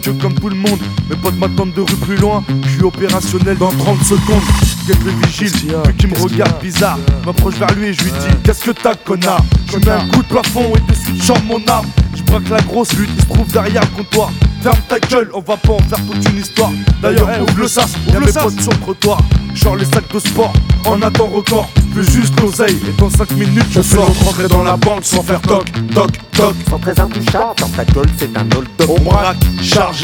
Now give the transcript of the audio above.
que comme tout le monde. Mes potes m'attendent de rue plus loin. Je suis opérationnel dans 30 secondes. Guette le vigile, vu qu'il me regarde bizarre. M'approche vers lui et je lui dis: qu'est-ce que t'as, connard? Je mets un coup de plafond et de suite j'en mon arme. Je braque la grosse lutte, il se trouve derrière le comptoir. Ferme ta gueule, on va pas en faire toute une histoire. D'ailleurs, ouvre le sas, y'a mes potes sur le trottoir. Genre les sacs de sport, en un temps record. Veux juste l'oseille et dans 5 minutes je sors. Rentrer dans la banque sans faire toc, toc, toc. Sans très intouchable, dans ta gueule c'est un hold-up. On braque, charge.